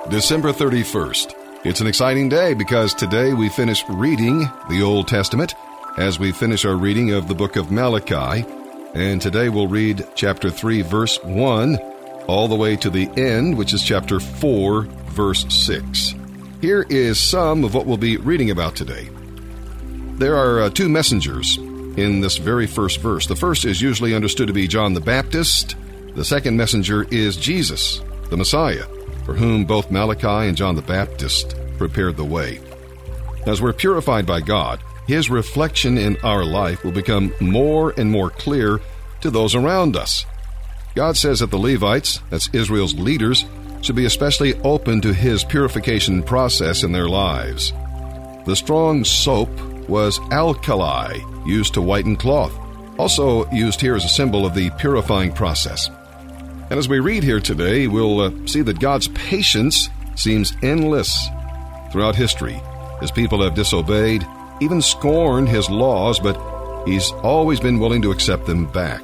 December 31st. It's an exciting day because today we finish reading the Old Testament as we finish our reading of the book of Malachi. And today we'll read chapter 3, verse 1, all the way to the end, which is chapter 4, verse 6. Here is some of what we'll be reading about today. There are two messengers in this very first verse. The first is usually understood to be John the Baptist. The second messenger is Jesus, the Messiah, for whom both Malachi and John the Baptist prepared the way. As we're purified by God, His reflection in our life will become more and more clear to those around us. God says that the Levites, that's Israel's leaders, should be especially open to His purification process in their lives. The strong soap was alkali, used to whiten cloth, also used here as a symbol of the purifying process. And as we read here today, we'll see that God's patience seems endless. Throughout history, His people have disobeyed, even scorned His laws, but He's always been willing to accept them back.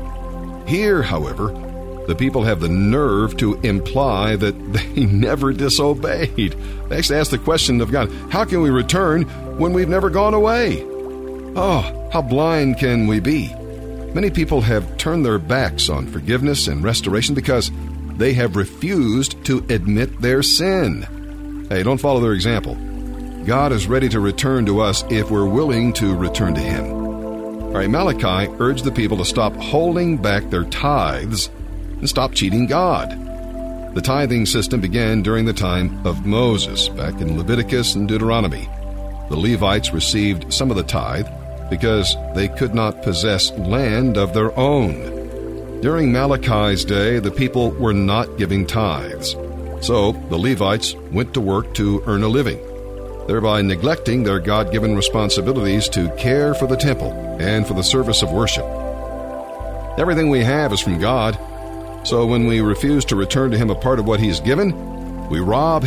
Here, however, the people have the nerve to imply that they never disobeyed. They actually ask the question of God, how can we return when we've never gone away? Oh, how blind can we be? Many people have turned their backs on forgiveness and restoration because they have refused to admit their sin. Hey, don't follow their example. God is ready to return to us if we're willing to return to Him. All right, Malachi urged the people to stop holding back their tithes and stop cheating God. The tithing system began during the time of Moses, back in Leviticus and Deuteronomy. The Levites received some of the tithe because they could not possess land of their own. During Malachi's day, the people were not giving tithes. So the Levites went to work to earn a living, thereby neglecting their God-given responsibilities to care for the temple and for the service of worship. Everything we have is from God, so when we refuse to return to Him a part of what He's given, we rob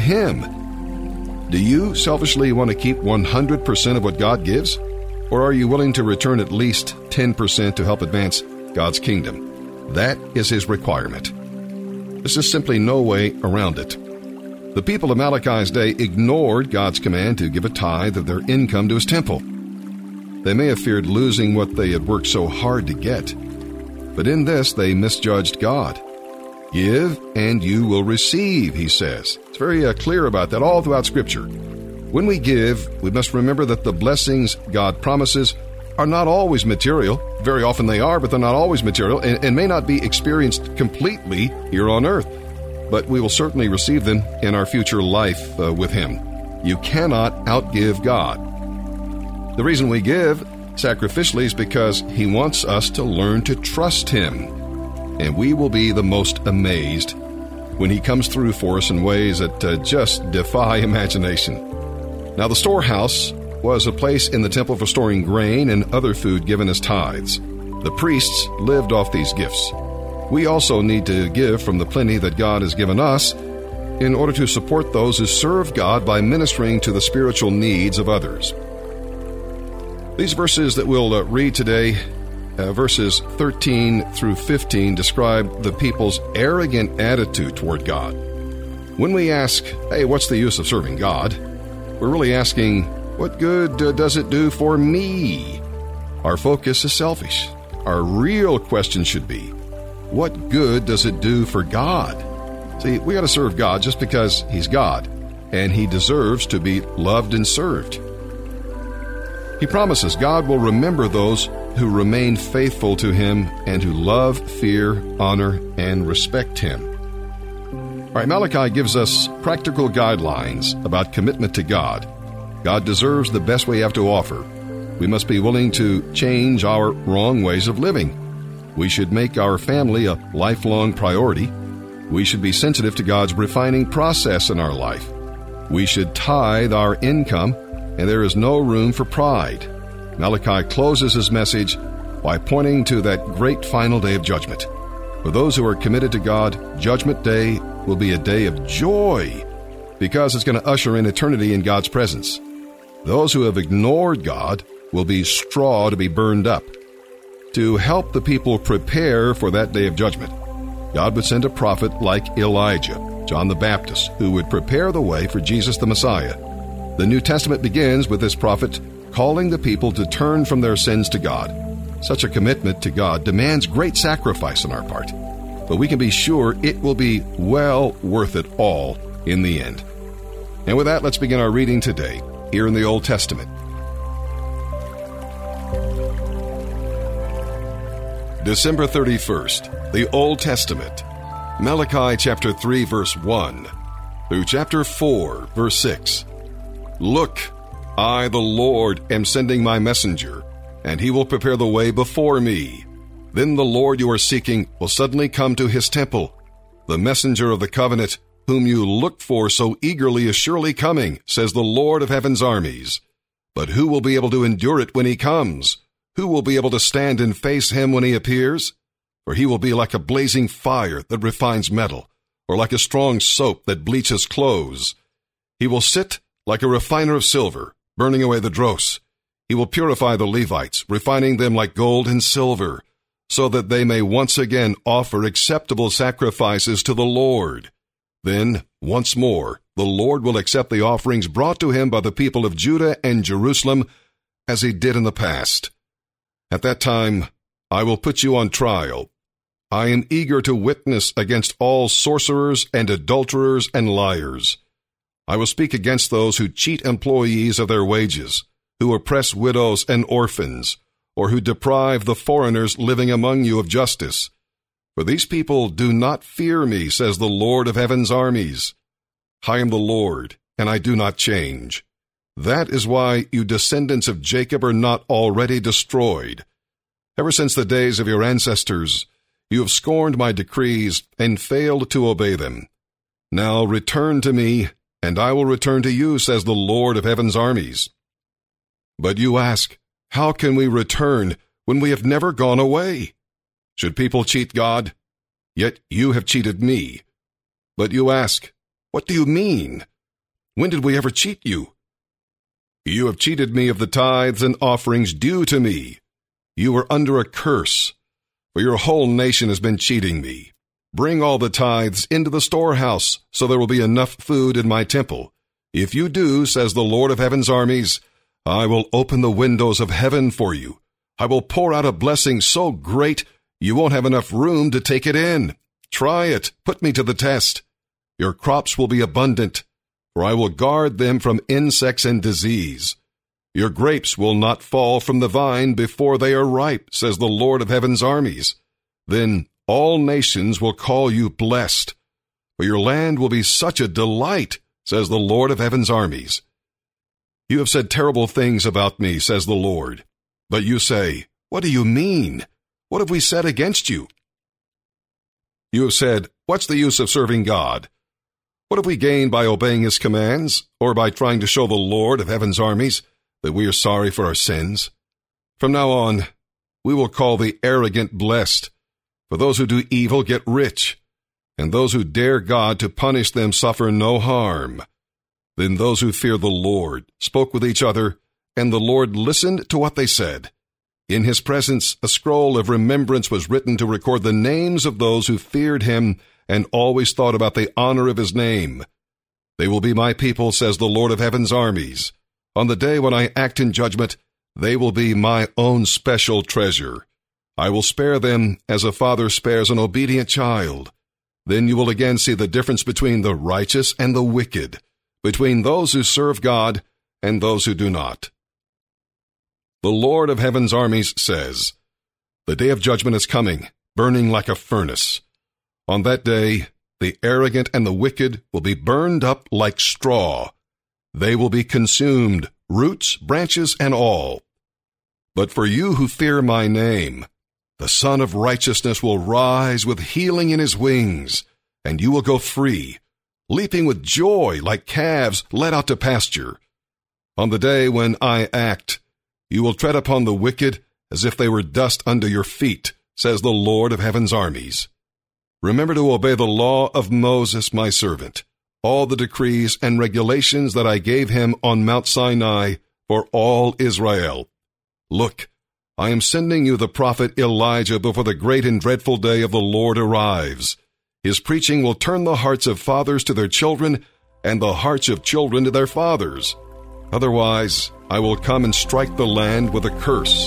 Him. Do you selfishly want to keep 100% of what God gives? Or are you willing to return at least 10% to help advance God's kingdom? That is His requirement. There's just simply no way around it. The people of Malachi's day ignored God's command to give a tithe of their income to His temple. They may have feared losing what they had worked so hard to get, but in this they misjudged God. Give and you will receive, He says. It's very clear about that all throughout Scripture. When we give, we must remember that the blessings God promises are not always material. Very often they are, but they're not always material and may not be experienced completely here on earth. But we will certainly receive them in our future life with Him. You cannot outgive God. The reason we give sacrificially is because He wants us to learn to trust Him. And we will be the most amazed when He comes through for us in ways that just defy imagination. Now, the storehouse was a place in the temple for storing grain and other food given as tithes. The priests lived off these gifts. We also need to give from the plenty that God has given us in order to support those who serve God by ministering to the spiritual needs of others. These verses that we'll read today, verses 13 through 15, describe the people's arrogant attitude toward God. When we ask, hey, what's the use of serving God? We're really asking, what good does it do for me? Our focus is selfish. Our real question should be, what good does it do for God? See, we got to serve God just because He's God, and He deserves to be loved and served. He promises God will remember those who remain faithful to Him and who love, fear, honor, and respect Him. All right, Malachi gives us practical guidelines about commitment to God. God deserves the best we have to offer. We must be willing to change our wrong ways of living. We should make our family a lifelong priority. We should be sensitive to God's refining process in our life. We should tithe our income, and there is no room for pride. Malachi closes his message by pointing to that great final day of judgment. For those who are committed to God, Judgment Day will be a day of joy because it's going to usher in eternity in God's presence. Those who have ignored God will be straw to be burned up. To help the people prepare for that day of judgment, God would send a prophet like Elijah, John the Baptist, who would prepare the way for Jesus the Messiah. The New Testament begins with this prophet calling the people to turn from their sins to God. Such a commitment to God demands great sacrifice on our part, but we can be sure it will be well worth it all in the end. And with that, let's begin our reading today, here in the Old Testament. December 31st, the Old Testament, Malachi chapter 3, verse 1, through chapter 4, verse 6. Look, I, the Lord, am sending my messenger, and he will prepare the way before me. Then the Lord you are seeking will suddenly come to his temple. The messenger of the covenant, whom you looked for so eagerly, is surely coming, says the Lord of heaven's armies. But who will be able to endure it when he comes? Who will be able to stand and face him when he appears? For he will be like a blazing fire that refines metal, or like a strong soap that bleaches clothes. He will sit like a refiner of silver, burning away the dross. He will purify the Levites, refining them like gold and silver, so that they may once again offer acceptable sacrifices to the Lord. Then, once more, the Lord will accept the offerings brought to him by the people of Judah and Jerusalem, as he did in the past. At that time, I will put you on trial. I am eager to witness against all sorcerers and adulterers and liars. I will speak against those who cheat employees of their wages, who oppress widows and orphans, or who deprive the foreigners living among you of justice. For these people do not fear me, says the Lord of heaven's armies. I am the Lord, and I do not change. That is why you descendants of Jacob are not already destroyed. Ever since the days of your ancestors, you have scorned my decrees and failed to obey them. Now return to me, and I will return to you, says the Lord of heaven's armies. But you ask, how can we return when we have never gone away? Should people cheat God? Yet you have cheated me. But you ask, what do you mean? When did we ever cheat you? You have cheated me of the tithes and offerings due to me. You are under a curse, for your whole nation has been cheating me. Bring all the tithes into the storehouse, so there will be enough food in my temple. If you do, says the Lord of heaven's armies, I will open the windows of heaven for you. I will pour out a blessing so great you won't have enough room to take it in. Try it. Put me to the test. Your crops will be abundant, for I will guard them from insects and disease. Your grapes will not fall from the vine before they are ripe, says the Lord of heaven's armies. Then all nations will call you blessed, for your land will be such a delight, says the Lord of heaven's armies. You have said terrible things about me, says the Lord. But you say, what do you mean? What have we said against you? You have said, what's the use of serving God? What have we gained by obeying his commands, or by trying to show the Lord of heaven's armies that we are sorry for our sins? From now on, we will call the arrogant blessed, for those who do evil get rich, and those who dare God to punish them suffer no harm. Then those who feared the Lord spoke with each other, and the Lord listened to what they said. In his presence, a scroll of remembrance was written to record the names of those who feared him and always thought about the honor of his name. They will be my people, says the Lord of heaven's armies. On the day when I act in judgment, they will be my own special treasure. I will spare them as a father spares an obedient child. Then you will again see the difference between the righteous and the wicked, between those who serve God and those who do not. The Lord of heaven's armies says, the day of judgment is coming, burning like a furnace. On that day, the arrogant and the wicked will be burned up like straw. They will be consumed, roots, branches, and all. But for you who fear my name, the Son of Righteousness will rise with healing in his wings, and you will go free, leaping with joy like calves led out to pasture. On the day when I act, you will tread upon the wicked as if they were dust under your feet, says the Lord of heaven's armies. Remember to obey the law of Moses, my servant, all the decrees and regulations that I gave him on Mount Sinai for all Israel. Look, I am sending you the prophet Elijah before the great and dreadful day of the Lord arrives. His preaching will turn the hearts of fathers to their children and the hearts of children to their fathers. Otherwise, I will come and strike the land with a curse."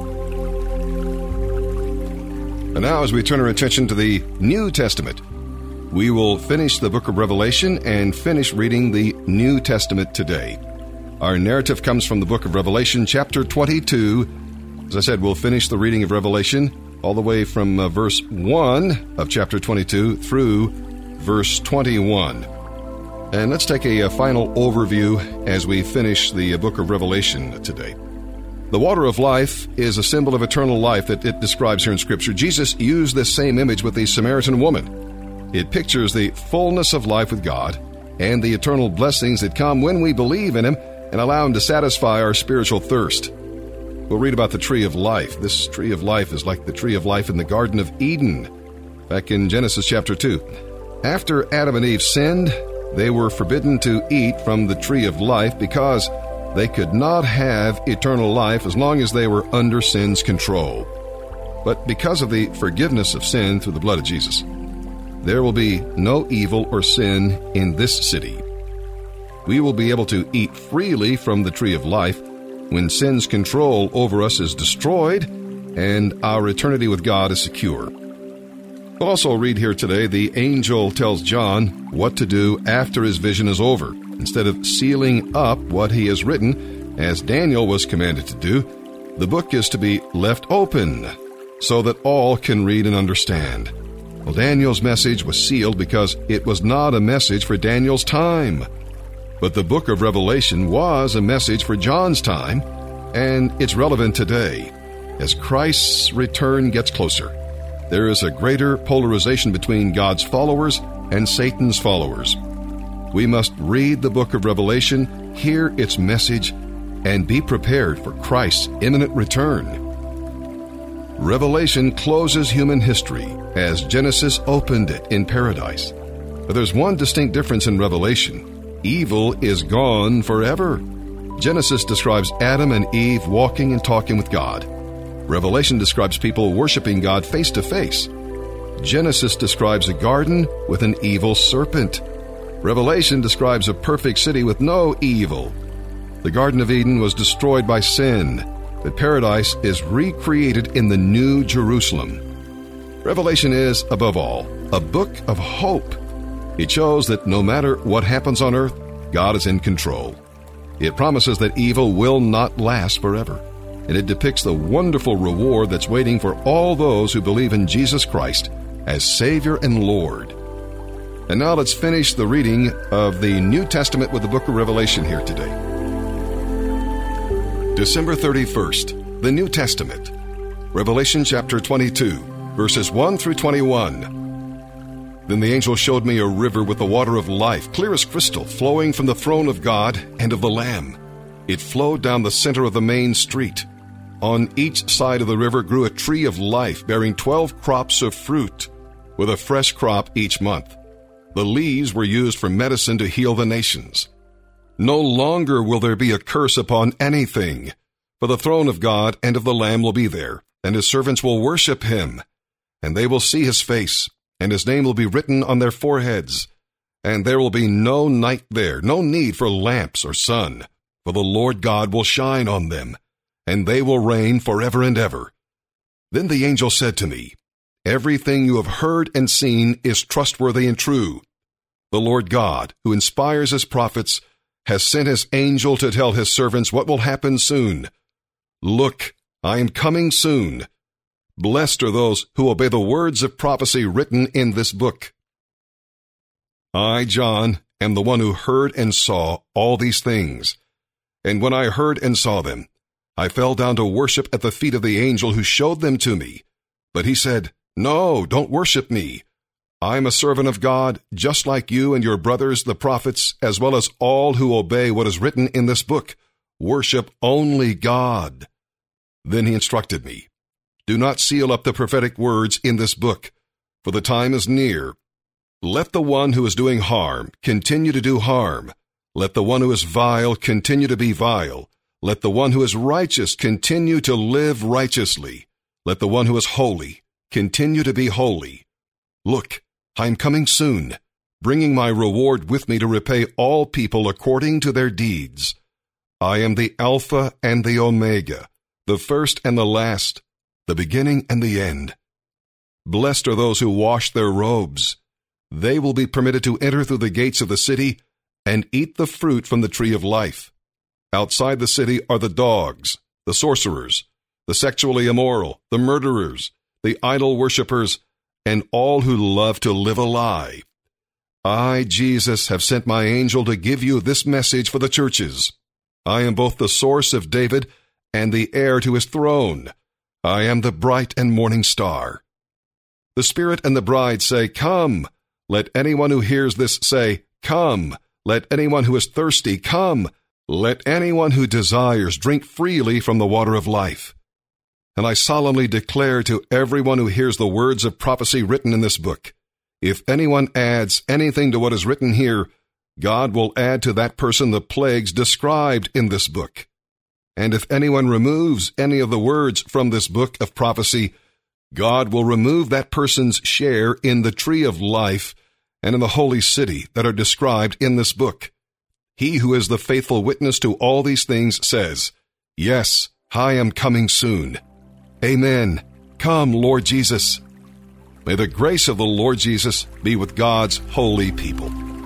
And now, as we turn our attention to the New Testament, we will finish the book of Revelation and finish reading the New Testament today. Our narrative comes from the book of Revelation, chapter 22. As I said, we'll finish the reading of Revelation all the way from verse 1 of chapter 22 through verse 21. And let's take a final overview as we finish the book of Revelation today. The water of life is a symbol of eternal life that it describes here in Scripture. Jesus used this same image with the Samaritan woman. It pictures the fullness of life with God and the eternal blessings that come when we believe in Him and allow Him to satisfy our spiritual thirst. We'll read about the tree of life. This tree of life is like the tree of life in the Garden of Eden, back in Genesis chapter 2. After Adam and Eve sinned, they were forbidden to eat from the tree of life because they could not have eternal life as long as they were under sin's control. But because of the forgiveness of sin through the blood of Jesus, there will be no evil or sin in this city. We will be able to eat freely from the tree of life when sin's control over us is destroyed and our eternity with God is secure. We'll also read here today, the angel tells John what to do after his vision is over. Instead of sealing up what he has written, as Daniel was commanded to do, the book is to be left open so that all can read and understand. Well, Daniel's message was sealed because it was not a message for Daniel's time. But the book of Revelation was a message for John's time, and it's relevant today. As Christ's return gets closer, there is a greater polarization between God's followers and Satan's followers. We must read the book of Revelation, hear its message, and be prepared for Christ's imminent return. Revelation closes human history as Genesis opened it in paradise. But there's one distinct difference in Revelation. Evil is gone forever. Genesis describes Adam and Eve walking and talking with God. Revelation describes people worshiping God face to face. Genesis describes a garden with an evil serpent. Revelation describes a perfect city with no evil. The Garden of Eden was destroyed by sin, but paradise is recreated in the New Jerusalem. Revelation is, above all, a book of hope. It shows that no matter what happens on earth, God is in control. It promises that evil will not last forever, and it depicts the wonderful reward that's waiting for all those who believe in Jesus Christ as Savior and Lord. And now let's finish the reading of the New Testament with the book of Revelation here today. December 31st, the New Testament. Revelation chapter 22, verses 1 through 21. Then the angel showed me a river with the water of life, clear as crystal, flowing from the throne of God and of the Lamb. It flowed down the center of the main street. On each side of the river grew a tree of life, bearing 12 crops of fruit, with a fresh crop each month. The leaves were used for medicine to heal the nations. No longer will there be a curse upon anything, for the throne of God and of the Lamb will be there, and His servants will worship Him, and they will see His face, and His name will be written on their foreheads. And there will be no night there, no need for lamps or sun, for the Lord God will shine on them, and they will reign forever and ever. Then the angel said to me, "Everything you have heard and seen is trustworthy and true. The Lord God, who inspires His prophets, has sent His angel to tell His servants what will happen soon. Look, I am coming soon. Blessed are those who obey the words of prophecy written in this book." I, John, am the one who heard and saw all these things. And when I heard and saw them, I fell down to worship at the feet of the angel who showed them to me. But he said, "No, don't worship me. I am a servant of God, just like you and your brothers, the prophets, as well as all who obey what is written in this book. Worship only God." Then he instructed me, "Do not seal up the prophetic words in this book, for the time is near. Let the one who is doing harm continue to do harm. Let the one who is vile continue to be vile. Let the one who is righteous continue to live righteously. Let the one who is holy continue to be holy. Look, I am coming soon, bringing my reward with me to repay all people according to their deeds. I am the Alpha and the Omega, the first and the last, the beginning and the end. Blessed are those who wash their robes. They will be permitted to enter through the gates of the city and eat the fruit from the tree of life. Outside the city are the dogs, the sorcerers, the sexually immoral, the murderers, the idol worshippers, and all who love to live a lie. I, Jesus, have sent my angel to give you this message for the churches. I am both the source of David and the heir to his throne. I am the bright and morning star. The Spirit and the bride say, Come. Let anyone who hears this say, Come. Let anyone who is thirsty come. Let anyone who desires drink freely from the water of life. And I solemnly declare to everyone who hears the words of prophecy written in this book, if anyone adds anything to what is written here, God will add to that person the plagues described in this book. And if anyone removes any of the words from this book of prophecy, God will remove that person's share in the tree of life and in the holy city that are described in this book. He who is the faithful witness to all these things says, Yes, I am coming soon. Amen. Come, Lord Jesus. May the grace of the Lord Jesus be with God's holy people.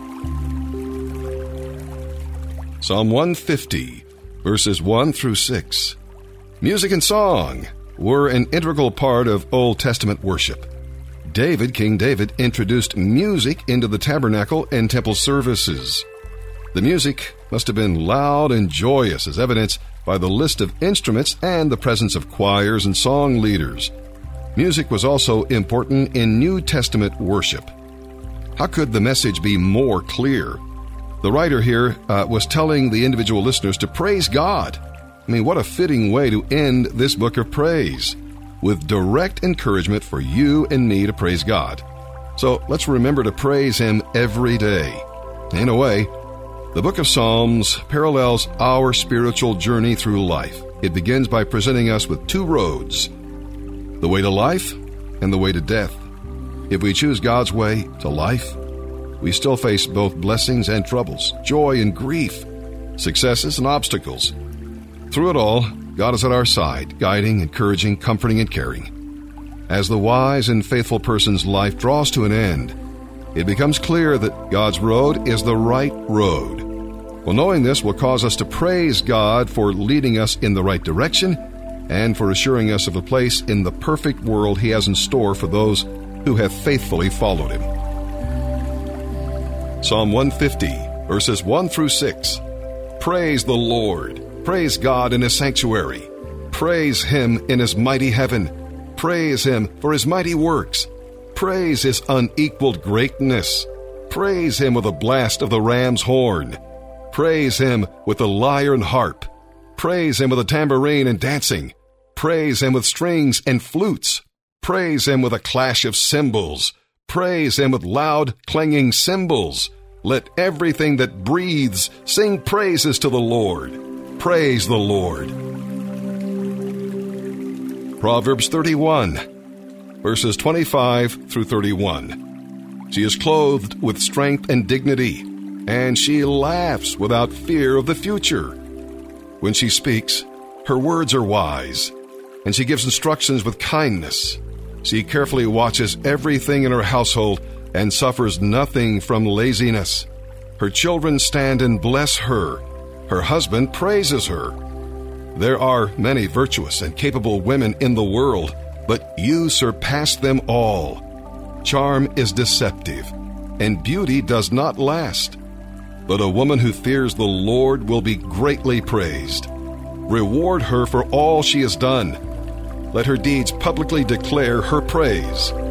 Psalm 150, verses 1 through 6. Music and song were an integral part of Old Testament worship. King David, introduced music into the tabernacle and temple services. The music must have been loud and joyous, as evidenced by the list of instruments and the presence of choirs and song leaders. Music was also important in New Testament worship. How could the message be more clear? The writer here was telling the individual listeners to praise God. I mean, what a fitting way to end this book of praise, with direct encouragement for you and me to praise God. So let's remember to praise Him every day. In a way, the book of Psalms parallels our spiritual journey through life. It begins by presenting us with two roads, the way to life and the way to death. If we choose God's way to life, we still face both blessings and troubles, joy and grief, successes and obstacles. Through it all, God is at our side, guiding, encouraging, comforting, and caring. As the wise and faithful person's life draws to an end, it becomes clear that God's road is the right road. Well, knowing this will cause us to praise God for leading us in the right direction and for assuring us of a place in the perfect world He has in store for those who have faithfully followed Him. Psalm 150, verses 1 through 6. Praise the Lord. Praise God in His sanctuary. Praise Him in His mighty heaven. Praise Him for His mighty works. Praise His unequaled greatness. Praise Him with a blast of the ram's horn. Praise Him with the lyre and harp. Praise Him with a tambourine and dancing. Praise Him with strings and flutes. Praise Him with a clash of cymbals. Praise Him with loud, clanging cymbals. Let everything that breathes sing praises to the Lord. Praise the Lord. Proverbs 31, verses 25 through 31. She is clothed with strength and dignity, and she laughs without fear of the future. When she speaks, her words are wise, and she gives instructions with kindness. She carefully watches everything in her household and suffers nothing from laziness. Her children stand and bless her. Her husband praises her. There are many virtuous and capable women in the world, but you surpass them all. Charm is deceptive, and beauty does not last. But a woman who fears the Lord will be greatly praised. Reward her for all she has done. Let her deeds publicly declare her praise.